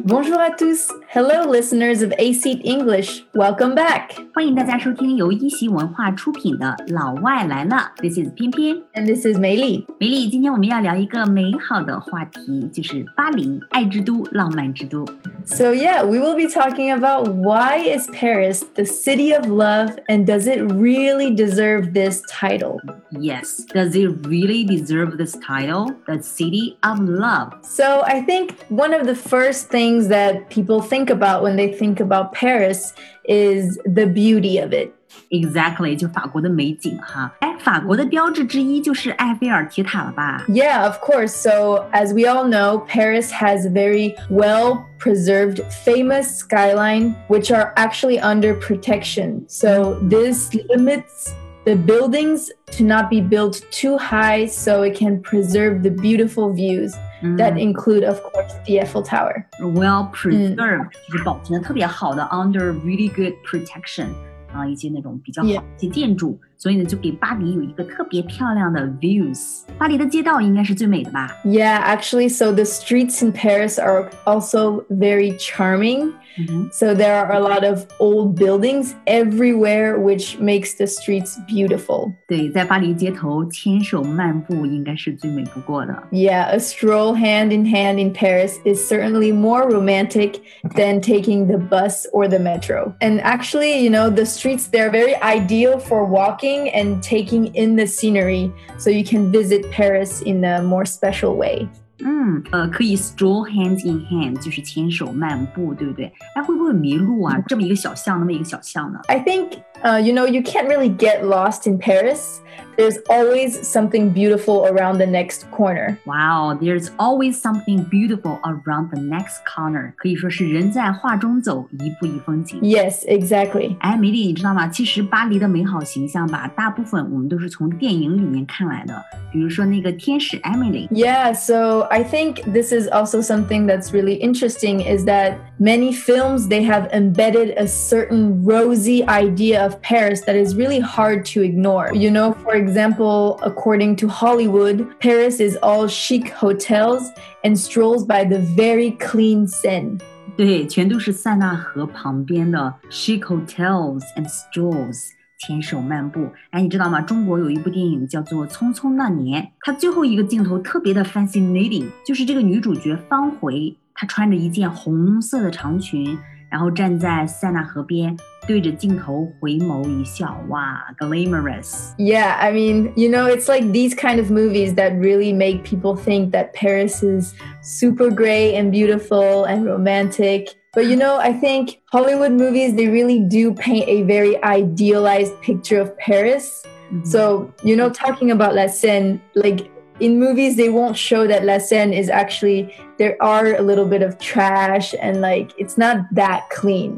Bonjour à tous. Hello, listeners of A-Seat English. Welcome back. 欢迎大家收听由一席文化出品的《老外来了》。This is 偏偏 And this is Mei Li. 美丽，今天我们要聊一个美好的话题，就是巴黎，爱之都，浪漫之都。 So yeah, we will be talking about why is Paris the city of love and does it really deserve this title? Yes, does it really deserve this title? The city of love. So I think one of the first things that people think about when they think about Paris is the beauty of it. Exactly, 就法国的美景哈。法国的标志之一就是埃菲尔铁塔了吧？ Yeah, of course. So as we all know, Paris has a very well-preserved, famous skyline, which are actually under protection. So this limits the buildings to not be built too high so it can preserve the beautiful views that include, of course, the Eiffel Tower. Well preserved，就是保存的特别好的 under really good protection。一些那种比较好的一些建筑，所以呢，就给巴黎有一个特别漂亮的 views。巴黎的街道应该是最美的吧 Yeah, actually, so the streets in Paris are also very charming. So there are a lot of old buildings everywhere, which makes the streets beautiful. 对，在巴黎街头牵手漫步应该是最美不过的。 Yeah, a stroll hand in hand in Paris is certainly more romantic than taking the bus or the metro. And actually, the streets, they're very ideal for walking and taking in the scenery, so you can visit Paris in a more special way. 可以 stroll hands in hand， 就是牵手漫步，对不对？会不会迷路啊？这么一个小巷，那么一个小巷呢 I think, you can't really get lost in Paris. There's always something beautiful around the next corner. Wow, there's always something beautiful around the next corner. 可以说是人在画中走，一步一风景。 Yes, exactly. 美丽，你知道吗？其实巴黎的美好形象吧，大部分我们都是从电影里面看来的。比如说那个天使 Emily。 Yeah, so I think this is also something that's really interesting is that many films, they have embedded a certain rosy idea of Paris that is really hard to ignore. For example, according to Hollywood, Paris is all chic hotels and strolls by the very clean Seine. 对，全都是塞纳河旁边的 chic hotels and strolls。牵手漫步，你知道吗？中国有一部电影叫做《匆匆那年》，它最后一个镜头特别的 fascinating， 就是这个女主角方茴，她穿着一件红色的长裙，然后站在塞纳河边，对着镜头回眸一笑，哇 ，glamorous。 Yeah, I mean, it's like these kind of movies that really make people think that Paris is super great and beautiful and romantic. But I think Hollywood movies, they really do paint a very idealized picture of Paris. So, talking about La Seine, like in movies, they won't show that La Seine is actually, there are a little bit of trash and like, it's not that clean,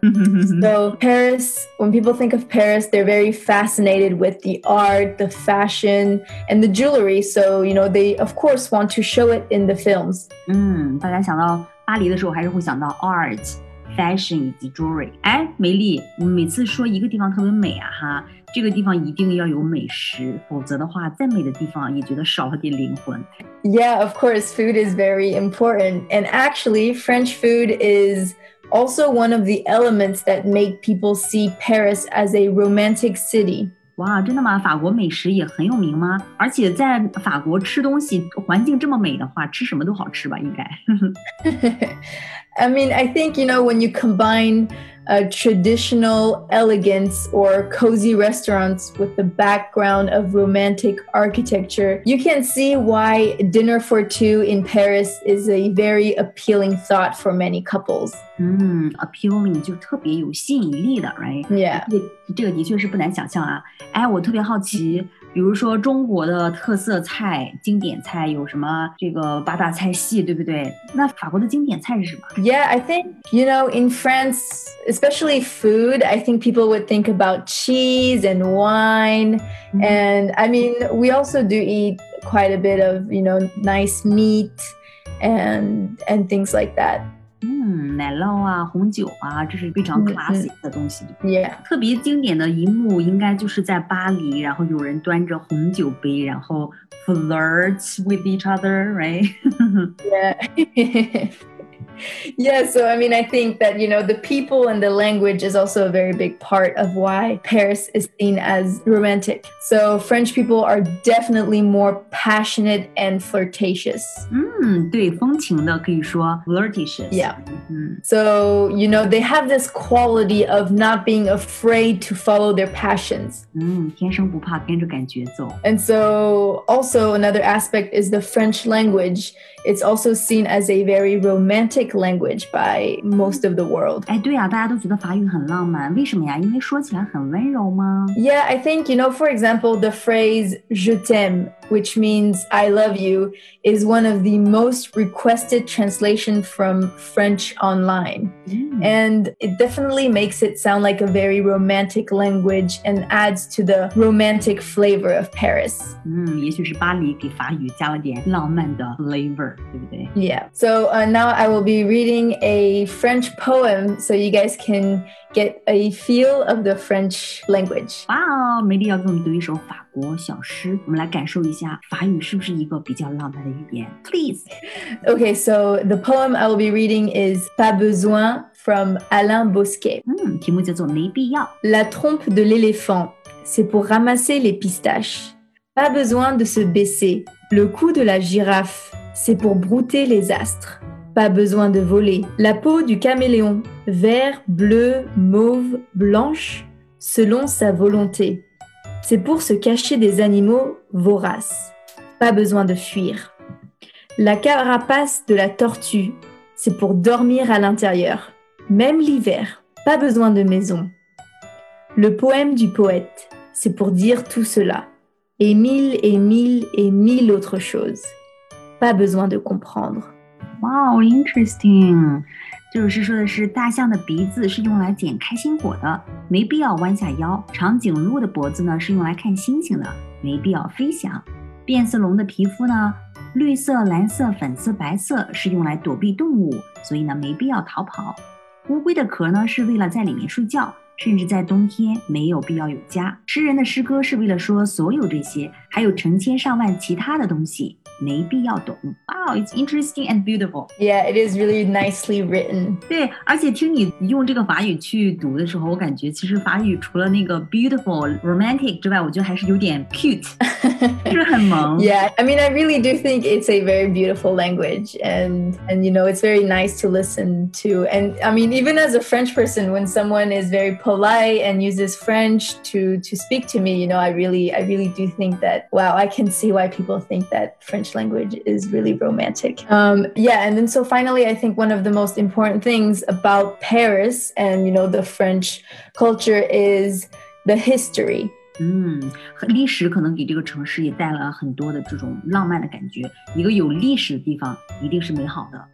So Paris, when people think of Paris, they're very fascinated with the art, the fashion, and the jewelry. So, they of course want to show it in the films. 大家想到巴黎的时候还是会想到 art、fashion 以及 jewelry。美丽，我们每次说一个地方特别美哈，这个地方一定要有美食，否则的话，再美的地方也觉得少了点灵魂。 Yeah, of course, food is very important. And actually, French food is also one of the elements that make people see Paris as a romantic city. 哇，真的吗？法国美食也很有名吗？而且在法国吃东西，环境这么美的话，吃什么都好吃吧？应该。 I mean, I think, when you combine traditional elegance or cozy restaurants with the background of romantic architecture, you can see why dinner for two in Paris is a very appealing thought for many couples. Appealing 就特别有吸引力的 ，right? Yeah. 这个的确是不难想象啊。我特别好奇，比如说中国的特色菜、经典菜有什么？这个八大菜系，对不对？那法国的经典菜是什么？ Yeah, I think, in France, especially food, I think people would think about cheese and wine. And I mean, we also do eat quite a bit of, nice meat and things like that. 奶酪啊，红酒啊，这是非常 classic 的东西。 Yeah. 特别经典的一幕应该就是在巴黎，然后有人端着红酒杯，然后 flirt with each other, right? Yeah. Yeah, so I mean, I think that, the people and the language is also a very big part of why Paris is seen as romantic. So French people are definitely more passionate and flirtatious. 对，风情的可以说 flirtatious. Yeah. So, they have this quality of not being afraid to follow their passions. 天生不怕跟着感觉走。 And so also another aspect is the French language. It's also seen as a very romantic language by most of the world. 哎，对啊，大家都觉得法语很浪漫，为什么呀？因为说起来很温柔吗？ Yeah, I think, for example, the phrase je t'aime, which means I love you, is one of the most requested translation from French online. And it definitely makes it sound like a very romantic language and adds to the romantic flavor of Paris. 也许是巴黎给法语加了点浪漫的 flavor， 对不对？ Yeah. So now I will be reading a French poem so you guys can get a feel of the French language. 哇哦，梅丽要给我们读一首法国小诗，我们来感受一下法语是不是一个比较浪漫的语言 ？Please. Okay, so the poem I will be reading is Pas besoin from Alain Bosquet. 题目叫做没必要。 La trompe de l'éléphant, c'est pour ramasser les pistaches. Pas besoin de se baisser. Le cou de la girafe, c'est pour brouter les astres. Pas besoin de voler. La peau du caméléon, vert, bleu, mauve, blanche, selon sa volonté. C'est pour se cacher des animaux voraces. Pas besoin de fuir. La carapace de la tortue, c'est pour dormir à l'intérieur. Même l'hiver, pas besoin de maison. Le poème du poète, c'est pour dire tout cela. Et mille et mille et mille autres choses. Pas besoin de comprendre. Wow, interesting. 这首诗说的是大象的鼻子是用来捡开心果的，没必要弯下腰；长颈鹿的脖子呢是用来看星星的，没必要飞翔；变色龙的皮肤呢，绿色、蓝色、粉色、白色是用来躲避动物，所以呢没必要逃跑；乌龟的壳呢是为了在里面睡觉，甚至在冬天没有必要有家。诗人的诗歌是为了说所有这些，还有成千上万其他的东西。没必要懂。Wow, it's interesting and beautiful. Yeah, it is really nicely written. 对，而且听你用这个法语去读的时候，我感觉其实法语除了那个 beautiful, romantic 之外，我觉得还是有点 cute， 就是很萌。 Yeah, I mean, I really do think it's a very beautiful language, and it's very nice to listen to. And I mean, even as a French person, when someone is very polite and uses French to speak to me, I really do think that, wow, I can see why people think that French language is really romantic. Yeah, and then so finally, I think one of the most important things about Paris and, the French culture is the history. 历史可能给这个城市也带了很多的这种浪漫的感觉。一个有历史的地方一定是美好的。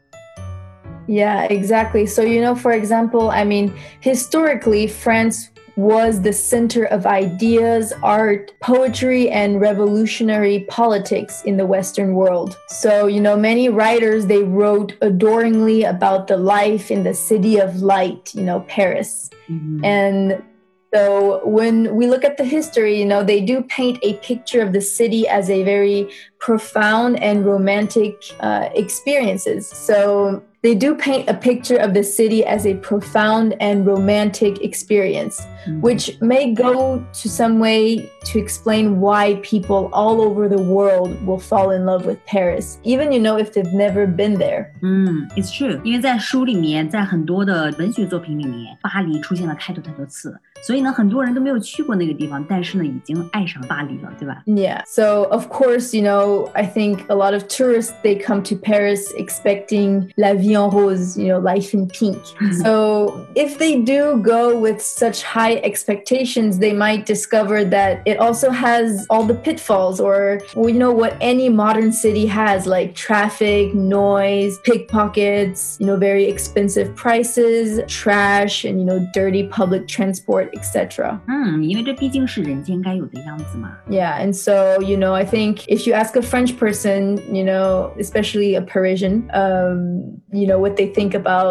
Yeah, exactly. So, for example, I mean, historically, France was the center of ideas, art, poetry, and revolutionary politics in the Western world. So, many writers, they wrote adoringly about the life in the city of light, Paris. And so when we look at the history, they do paint a picture of the city as a very profound and romantic experiences. So they do paint a picture of the city as a profound and romantic experience, which may go to some way to explain why people all over the world will fall in love with Paris, even, if they've never been there. It's true. 因为在书里面，在很多的文学作品里面，巴黎出现了太多太多次，所以呢，很多人都没有去过那个地方，但是呢，已经爱上巴黎了，对吧？ Yeah. So, of course, I think a lot of tourists, they come to Paris expecting la vie en rose, life in pink. So if they do go with such high expectations, they might discover that it also has all the pitfalls or, what any modern city has, like traffic, noise, pickpockets, very expensive prices, trash, and, dirty public transport, etc. 因为这毕竟是人间该有的样子嘛。 Yeah, and so, I think if you ask a French person, especially a Parisian, what they think about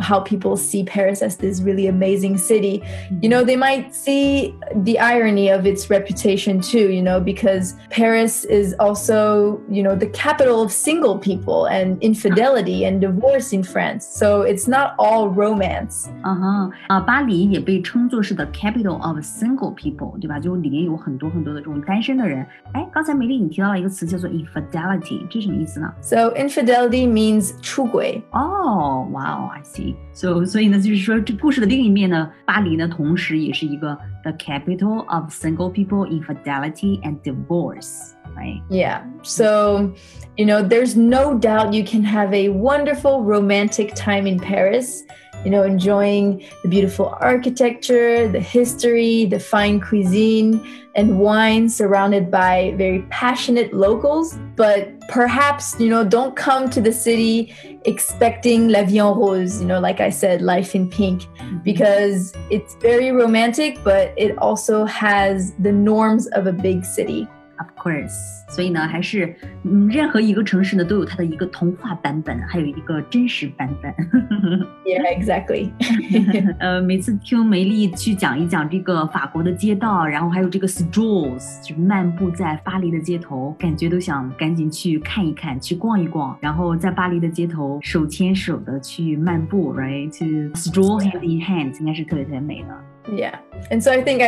how people see Paris as this really amazing city. They might see the irony of its reputation too, because Paris is also, the capital of single people and infidelity and divorce in France. So it's not all romance. 巴黎也被称作是 the capital of single people， 对吧？就里面有很多很多的这种单身的人。刚才梅丽你提到了一个词叫做 infidelity， 这是什么意思呢？ So infidelity means 出轨。 wow, I see. 所以呢，就是说这故事的另一面呢，巴黎呢，同时也是一个 the capital of single people, infidelity and divorce, right? Yeah. So, there's no doubt you can have a wonderful romantic time in Paris. Enjoying the beautiful architecture, the history, the fine cuisine, and wine surrounded by very passionate locals. But perhaps, don't come to the city expecting la vie en rose, like I said, life in pink, because it's very romantic, but it also has the norms of a big city.Of course， 所以呢，还是任何一个城市呢都有它的一个童话版本，还有一个真实版本。 Yeah, exactly. 每次听梅丽去讲一讲这个法国的街道，然后还有这个 strolls， 就是漫步在巴黎的街头，感觉都想赶紧去看一看，去逛一逛，然后在巴黎的街头手牵手的去漫步 ，right？ To stroll hand in hand， 应该是特别特别美的。 Yeah. And so I think,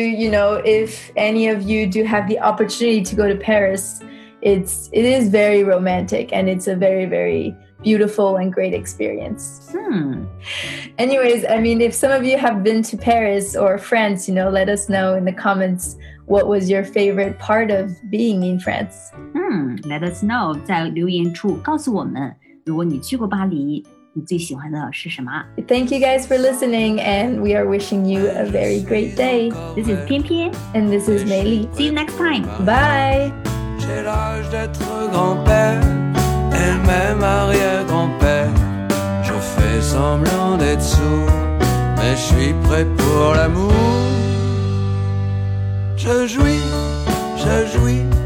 if any of you do have the opportunity to go to Paris, it is very romantic and it's a very, very beautiful and great experience. Anyways, if some of you have been to Paris or France, let us know in the comments what was your favorite part of being in France. Let us know 在留言处告诉我们，如果你去过巴黎，你最喜欢的是什么？ Thank you guys for listening, and we are wishing you a very great day. This is 偏偏 and this is Mei Li. See you next time. Bye. J'ai l'âge d'être grand-père et même arrière-grand-père. Je fais semblant d'être sourd, mais je suis prêt pour l'amour. Je jouis